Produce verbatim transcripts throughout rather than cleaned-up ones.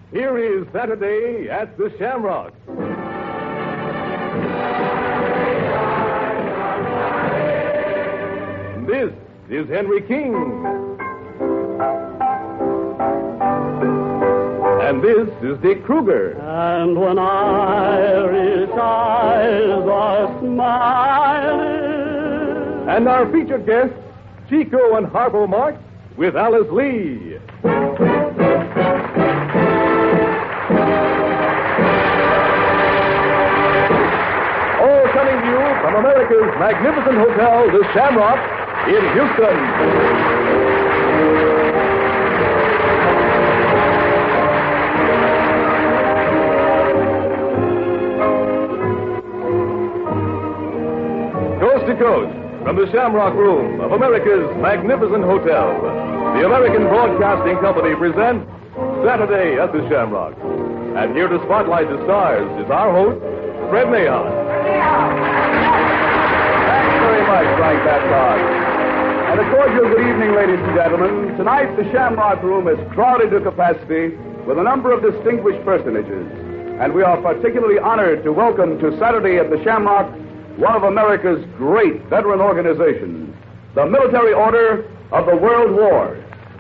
Here is Saturday at the Shamrock. This is Henry King. And this is Dick Kruger. And when Irish eyes are smiling. And our featured guests, Chico and Harpo Marx, with Alice Lee. All coming to you from America's magnificent hotel, the Shamrock, in Houston. Coast to coast, from the Shamrock Room of America's magnificent hotel, the American Broadcasting Company presents Saturday at the Shamrock. And here to spotlight the stars is our host, Fred Mahon. Thanks very much, Frank Babcock. And a cordial good evening, ladies and gentlemen. Tonight, the Shamrock Room is crowded to capacity with a number of distinguished personages. And we are particularly honored to welcome to Saturday at the Shamrock one of America's great veteran organizations, the Military Order of the World War.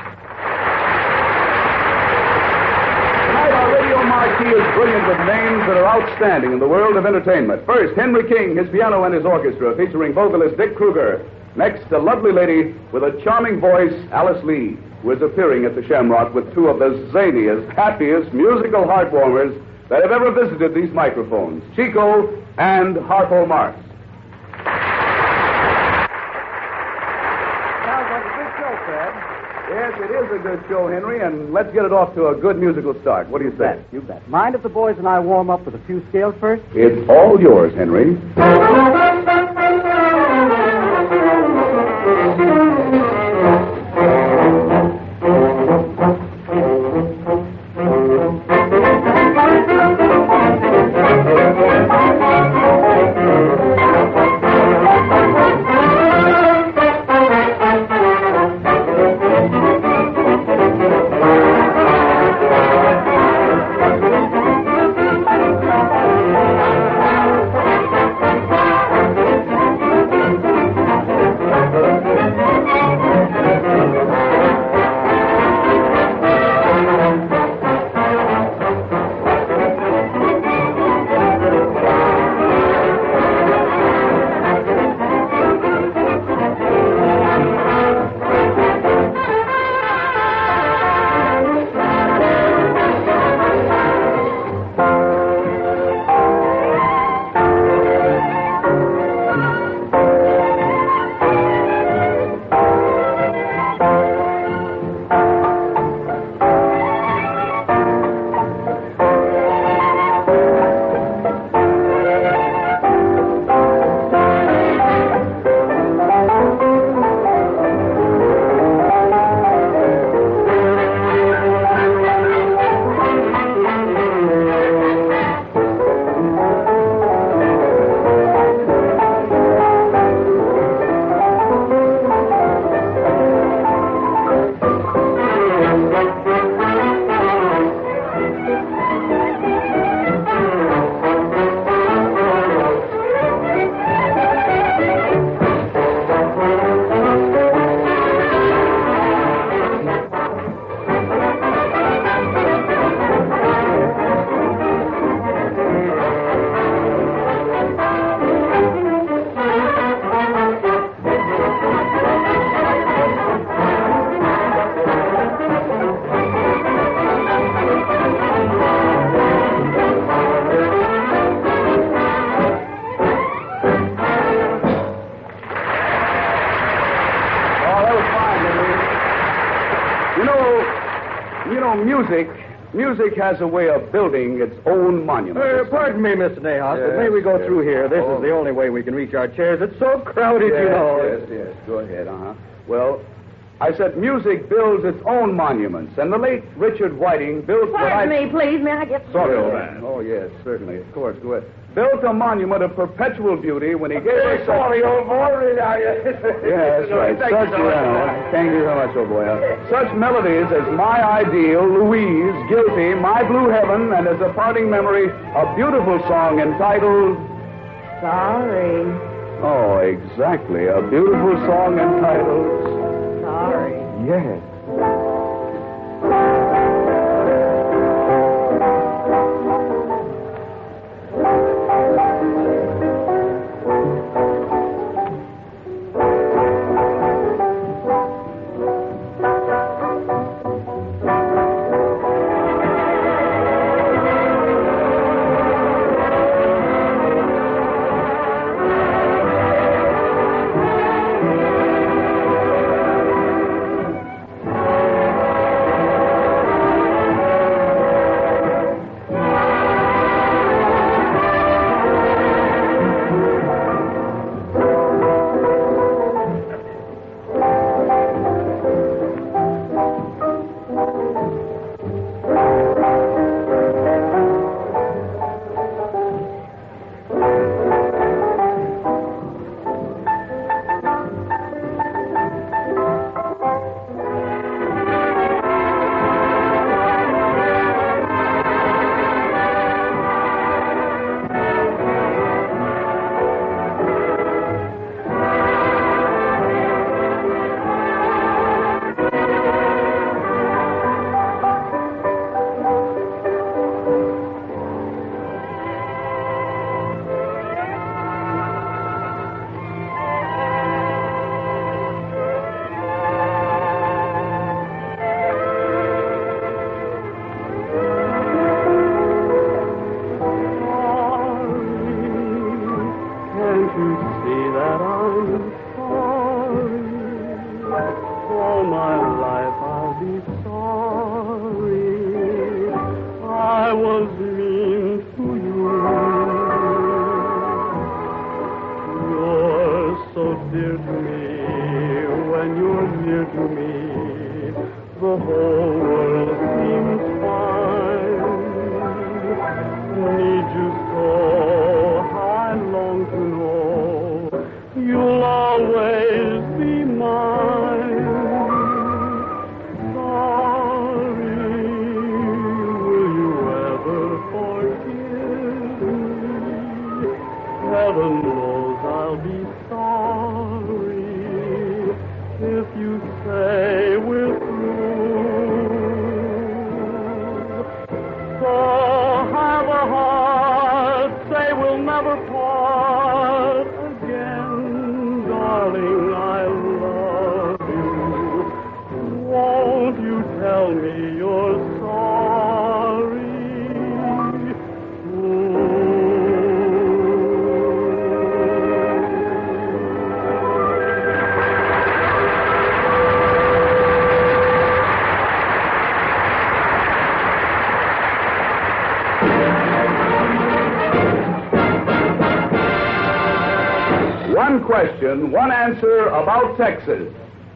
Tonight, our radio marquee is brilliant with names that are outstanding in the world of entertainment. First, Henry King, his piano and his orchestra, featuring vocalist Dick Kruger. Next, a lovely lady with a charming voice, Alice Lee, who is appearing at the Shamrock with two of the zaniest, happiest musical heartwarmers that have ever visited these microphones, Chico and Harpo Marx. Yes, it is a good show, Henry, and let's get it off to a good musical start. What do you say? Bet, you bet. Mind if the boys and I warm up with a few scales first? It's all yours, Henry. Music, music has a way of building its own monument. Uh, pardon me, Mister Nahas, Yes, but may we go yes. through here? This Oh. is the only way we can reach our chairs. It's so crowded, Yes, you know. yes, yes. Go ahead, uh-huh. Well, I said music builds its own monuments, and the late Richard Whiting built what I... Pardon me, please. May I get... Sorry, old man. Oh, yes, certainly. Of course, go ahead. Built a monument of perpetual beauty when he gave us... Sorry, old boy. Yeah, that's right. Thank Such, you so much. uh, thank you so much, old boy. Uh, such melodies as My Ideal, Louise, Guilty, My Blue Heaven, and as a parting memory, a beautiful song entitled... Sorry. Oh, exactly. A beautiful song entitled... Sorry. Yes. One question, one answer about Texas.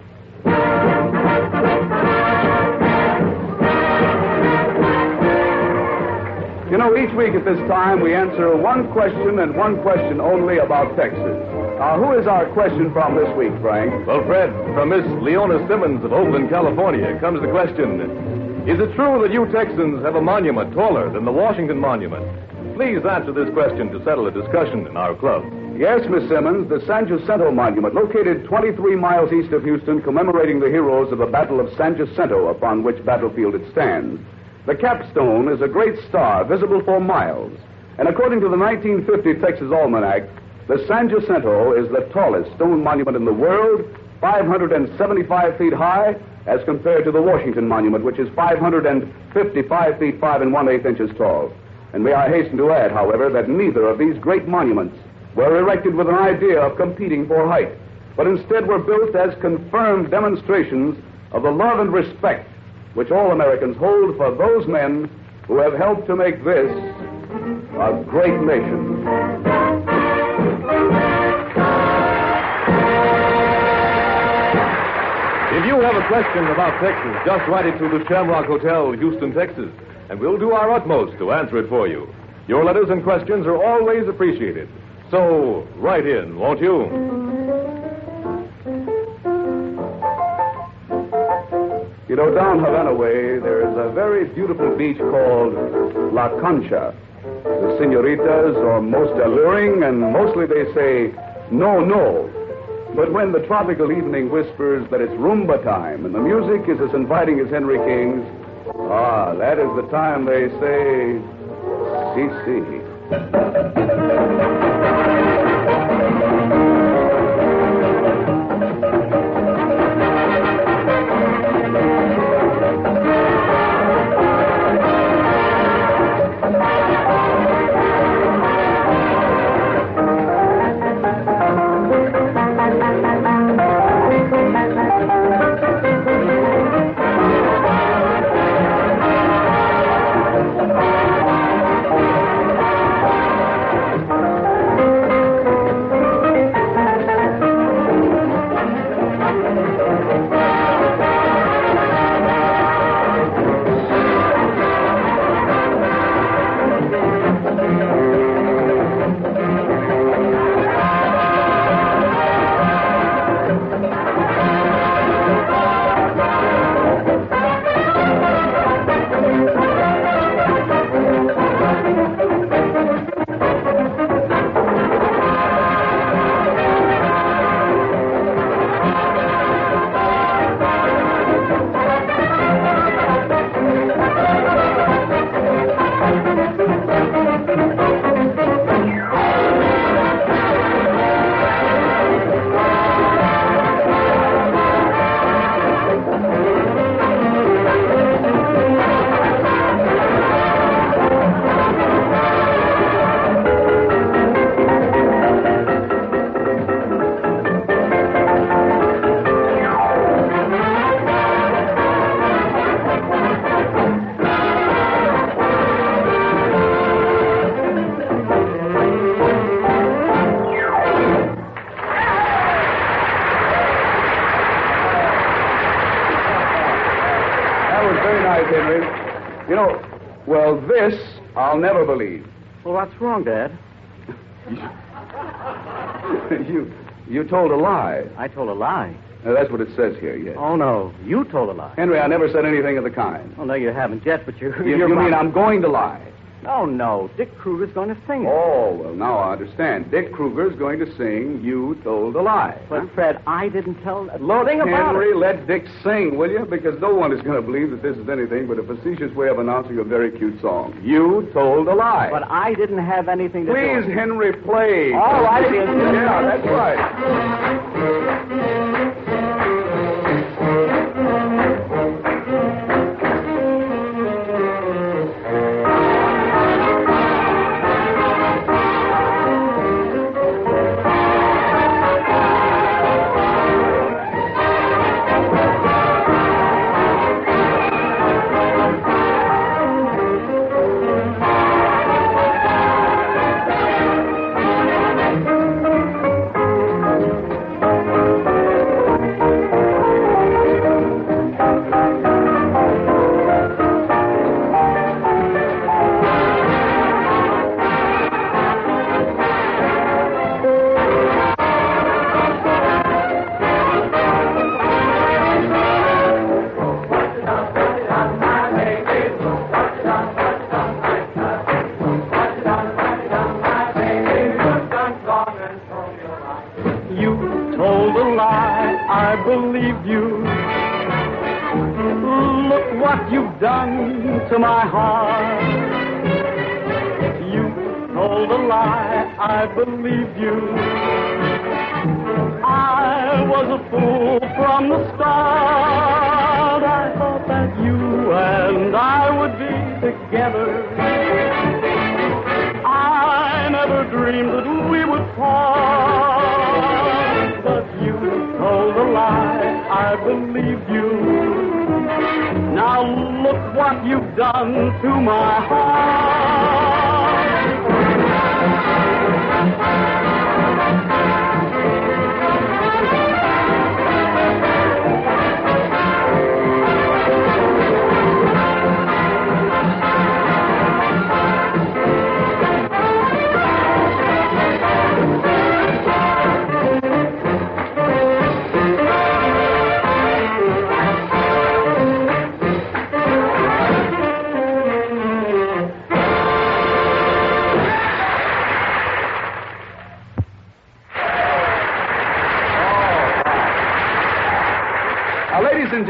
You know, each week at this time we answer one question and one question only about Texas. Uh, who is our question from this week, Frank? Well, Fred, from Miss Leona Simmons of Oakland, California, comes the question, is it true that you Texans have a monument taller than the Washington Monument? Please answer this question to settle a discussion in our club. Yes, Miss Simmons, the San Jacinto Monument, located twenty-three miles east of Houston, commemorating the heroes of the Battle of San Jacinto, upon which battlefield it stands. The capstone is a great star visible for miles. And according to the nineteen fifty Texas Almanac, the San Jacinto is the tallest stone monument in the world, five hundred seventy-five feet high, as compared to the Washington Monument, which is five hundred fifty-five feet five and one-eighth inches tall. And may I hasten to add, however, that neither of these great monuments were erected with an idea of competing for height, but instead were built as confirmed demonstrations of the love and respect which all Americans hold for those men who have helped to make this a great nation. If you have have a question about Texas, just write it to the Shamrock Hotel, Houston, Texas, and we'll do our utmost to answer it for you. Your letters and questions are always appreciated. So, write in, won't you? You know, down Havana way, there is a very beautiful beach called La Concha. The senoritas are most alluring, and mostly they say, no, no. But when the tropical evening whispers that it's rumba time and the music is as inviting as Henry King's, ah, that is the time they say, si, si. Henry. You know, well, this I'll never believe. Well, what's wrong, Dad? you you told a lie. I told a lie. Uh, that's what it says here, yes. Oh, no. You told a lie. Henry, I never said anything of the kind. Oh, no, you haven't yet, but you... You, you're you mean right. I'm going to lie? No, no. Dick Kruger's going to sing it. Oh, well, now I understand. Dick Kruger's going to sing You Told a Lie. But, huh? Fred, I didn't tell a thing about Henry, it. let Dick sing, will you? Because no one is going to believe that this is anything but a facetious way of announcing a very cute song. You Told a Lie. But I didn't have anything to do Please, with it. Henry, play. All right, it is. Yeah, that's right. To my heart, you told a lie, I believed you. I was a fool from the start. I thought that you and I would be together. I never dreamed that we would part. But you told a lie, I believed you. Now look what you've done to my heart.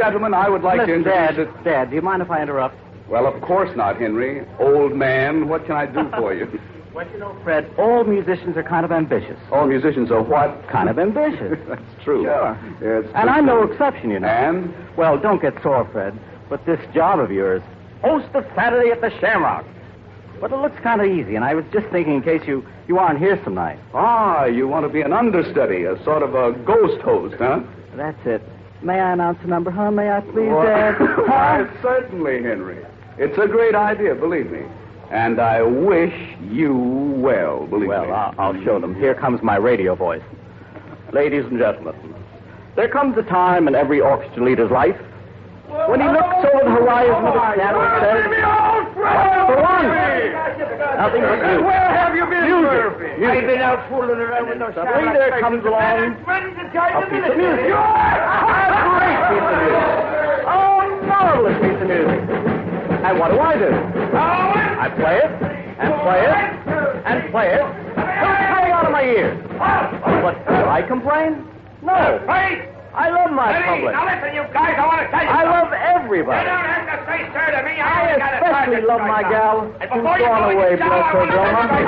gentlemen, I would like to Listen, introduce Dad, it. Dad, do you mind if I interrupt? Well, of course not, Henry. Old man, what can I do for you? Well, you know, Fred, all musicians are kind of ambitious. All musicians are what? Kind of ambitious. That's true. Sure. Yes. And I'm no exception, you know. And? Well, don't get sore, Fred, but this job of yours, host of Saturday at the Shamrock. But it looks kind of easy, and I was just thinking in case you, you aren't here some night. Ah, you want to be an understudy, a sort of a ghost host, huh? That's it. May I announce the number, huh? May I please, Well, Dad? why, certainly, Henry. It's a great idea, believe me. And I wish you well, believe Well, me. I'll, I'll show them. Here comes my radio voice. Ladies and gentlemen, there comes a time in every orchestra leader's life when he looks over the horizon of his piano and says, "What's the one?" Nothing but music. Where have you been, Music. Murphy? Music. I've been out fooling around with no Suddenly there comes along a piece of music. A great piece of music. Oh, marvelous piece of music. And what do I do? I play it, and play it, and play it, till it's coming out of my ears. But do I complain? No. I love my public. Now listen, you guys, I want to tell you I something. love everybody. You don't have to say sir to me. I, I ain't got a especially target love my right gal now. who's And before you gone go away, and tell bless her, her, I wanna Grandma.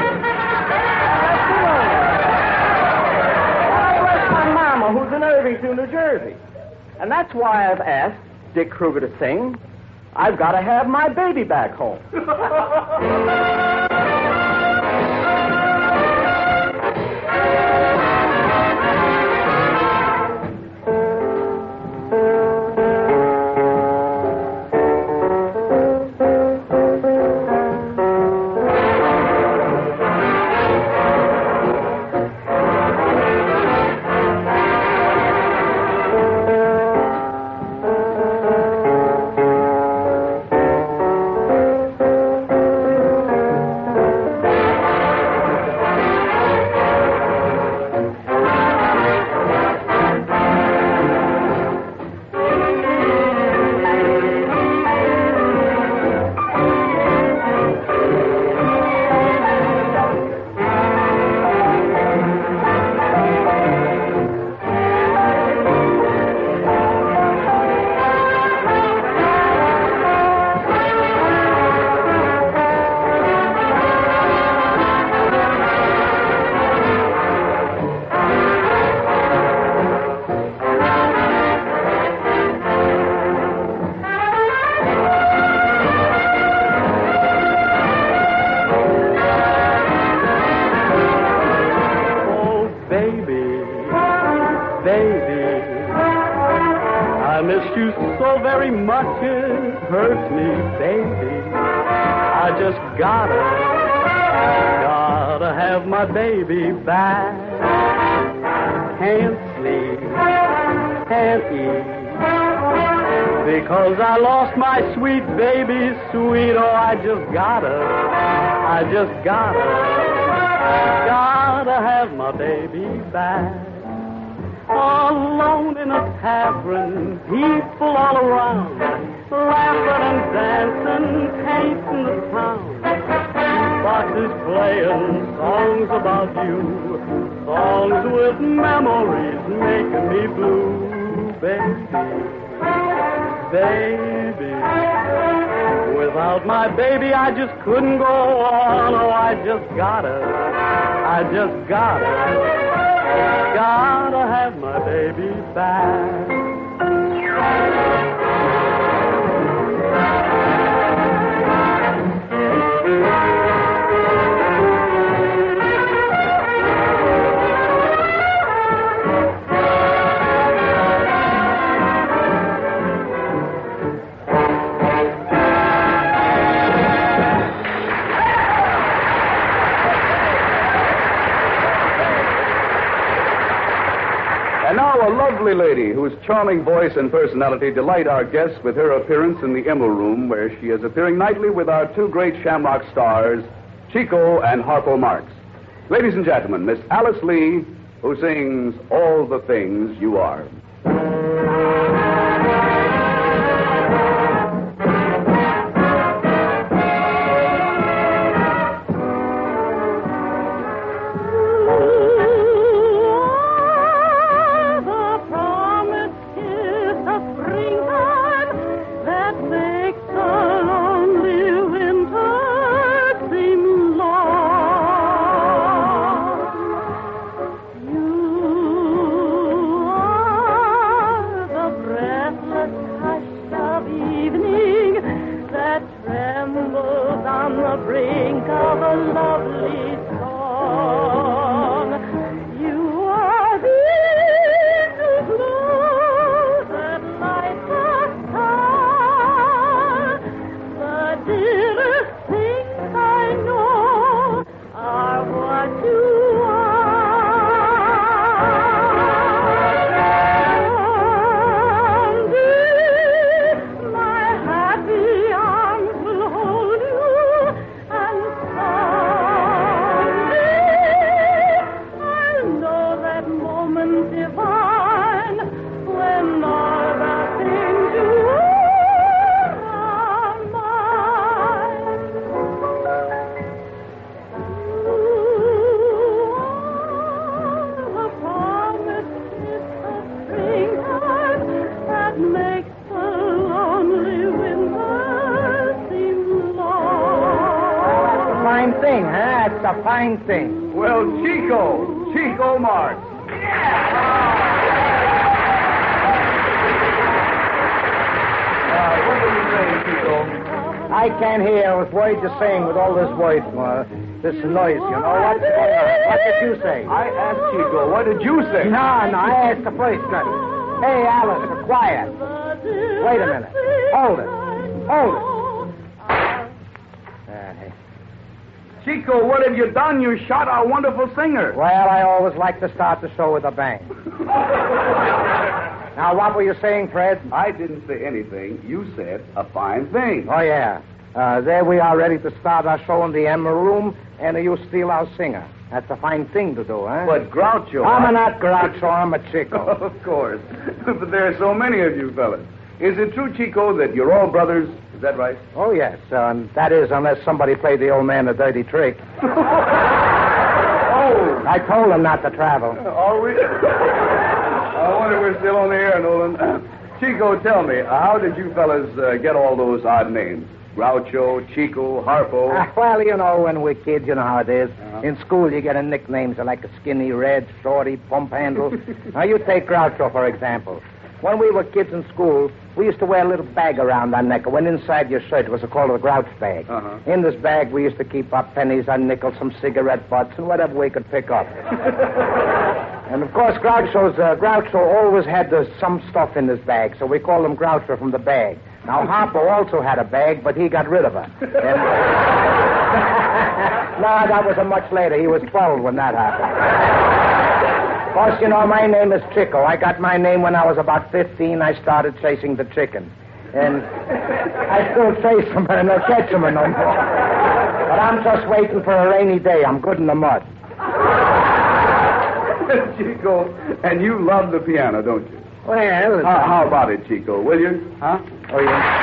I bless my mama, who's in Irvington, New Jersey. And that's why I've asked Dick Kruger to sing, "I've Got to Have My Baby Back Home." So very much it hurts me, baby. I just gotta, gotta have my baby back. Can't sleep, can't eat, because I lost my sweet baby, sweet. Oh, I just gotta, I just gotta, gotta have my baby back. Alone in a tavern, people all around, laughing and dancing, painting the town. Boxes playing songs about you, songs with memories making me blue, baby, baby. Without my baby, I just couldn't go on. Oh, I just gotta, I just gotta. Gotta have my baby back. And now a lovely lady whose charming voice and personality delight our guests with her appearance in the Immel Room, where she is appearing nightly with our two great Shamrock stars, Chico and Harpo Marx. Ladies and gentlemen, Miss Alice Lee, who sings All the Things You Are. The promised kiss of springtime. on the brink of a lovely song. You are the angels, Lord, that light the star. The dearest things I know are what you a fine thing. Well, Chico, Chico Marx. Uh, what were you saying, Chico? I can't hear what words you're saying with all this voice, uh, this noise, you know. What's going on? What did you say? I asked Chico, what did you say? No, no, I asked the first one. Hey, Alice, be quiet. Wait a minute. Hold it. Hold it. Chico, what have you done? You shot our wonderful singer. Well, I always like to start the show with a bang. Now, what were you saying, Fred? I didn't say anything. You said a fine thing. Oh, yeah. Uh, there we are ready to start our show in the Emma Room, and you steal our singer. That's a fine thing to do, huh? But Groucho... I'm not Groucho, I'm a Chico. Of course. But there are so many of you fellas. Is it true, Chico, that you're all brothers? Is that right? Oh, yes. Um, that is, unless somebody played the old man a dirty trick. Oh! I told him not to travel. Are we? I wonder we're still on the air, Nolan. Chico, tell me, how did you fellas uh, get all those odd names? Groucho, Chico, Harpo. Uh, well, you know, when we're kids, you know how it is. Uh-huh. In school, you get a nicknames like a Skinny Red, Shorty, Pump Handle. Now, you take Groucho, for example. When we were kids in school, we used to wear a little bag around our neck. When inside your shirt was called a grouch bag. Uh-huh. In this bag, we used to keep our pennies, our nickels, some cigarette butts, and whatever we could pick up. And, of course, Groucho's, uh, Groucho always had uh, some stuff in his bag, so we called him Groucho from the bag. Now, Harpo also had a bag, but he got rid of her. And... no, that was a much later. He was twelve when that happened. Of course, you know, my name is Chico. I got my name when I was about fifteen. I started chasing the chicken. And I still chase them, but I don't catch them no more. But I'm just waiting for a rainy day. I'm good in the mud. Chico, and you love the piano, don't you? Well, How, how about it, Chico? Will you? Huh? Oh, yeah.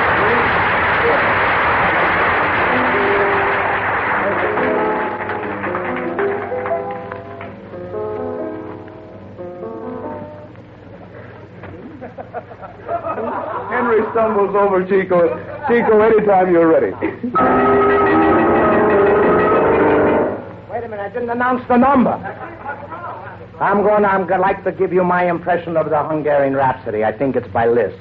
Henry stumbles over Chico. Chico, anytime you're ready. Wait a minute, I didn't announce the number. I'm going, I'm going to like to give you my impression of the Hungarian Rhapsody. I think it's by Liszt.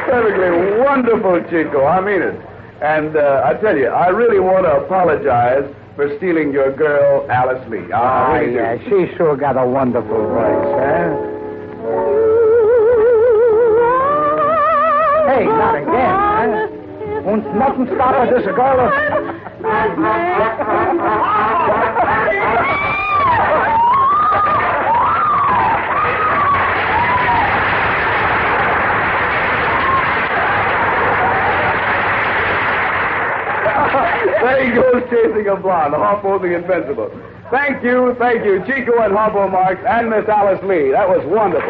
Perfectly wonderful, Chico. I mean it. And uh, I tell you, I really want to apologize for stealing your girl, Alice Lee. I Ah, really do. yeah, she sure got a wonderful voice, huh? Hey, not again, huh? Won't nothing stop her, this girl. There he goes chasing a blonde, Harpo the Invincible. Thank you, thank you, Chico and Harpo Marx and Miss Alice Lee. That was wonderful.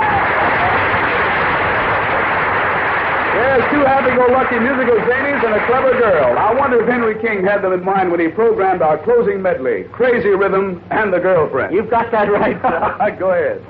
There's two happy-go-lucky musical zanies and a clever girl. I wonder if Henry King had them in mind when he programmed our closing medley, Crazy Rhythm and the Girlfriend. You've got that right. Go ahead.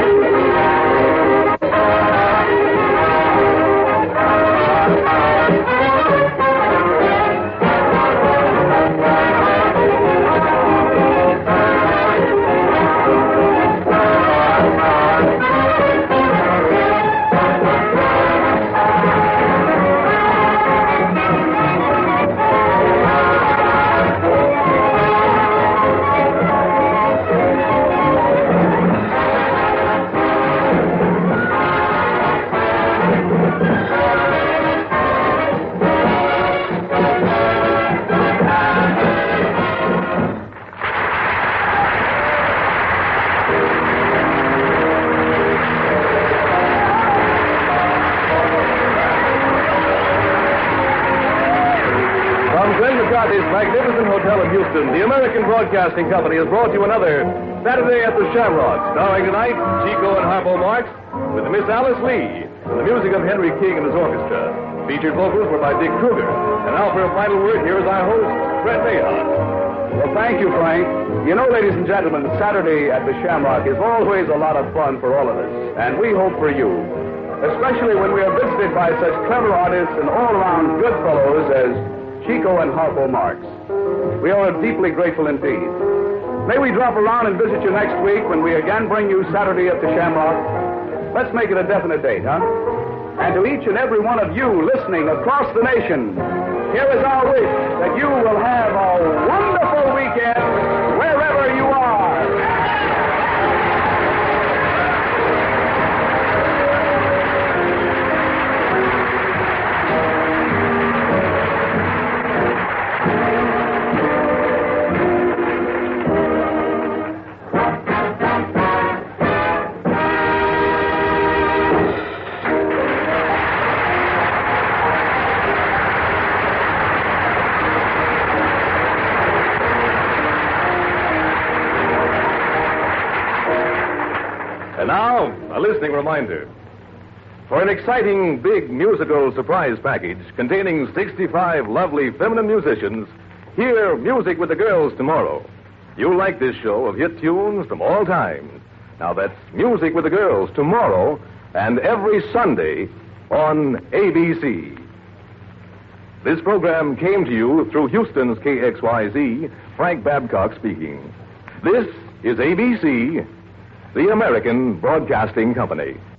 McCarthy's magnificent hotel in Houston, the American Broadcasting Company has brought you another Saturday at the Shamrock, starring tonight Chico and Harpo Marx with Miss Alice Lee and the music of Henry King and his orchestra. Featured vocals were by Dick Kruger. And now for a final word, here is our host, Fred Mayhart. Well, thank you, Frank. You know, ladies and gentlemen, Saturday at the Shamrock is always a lot of fun for all of us, and we hope for you, especially when we are visited by such clever artists and all-around good fellows as Chico and Harpo Marx. We are deeply grateful indeed. May we drop around and visit you next week when we again bring you Saturday at the Shamrock. Let's make it a definite date, huh? And to each and every one of you listening across the nation, here is our wish that you will have a wonderful weekend wherever you are. And now, a listening reminder. For an exciting, big musical surprise package containing sixty-five lovely feminine musicians, hear Music with the Girls tomorrow. You'll like this show of hit tunes from all times. Now that's Music with the Girls tomorrow and every Sunday on A B C. This program came to you through Houston's K X Y Z, Frank Babcock speaking. This is A B C, the American Broadcasting Company.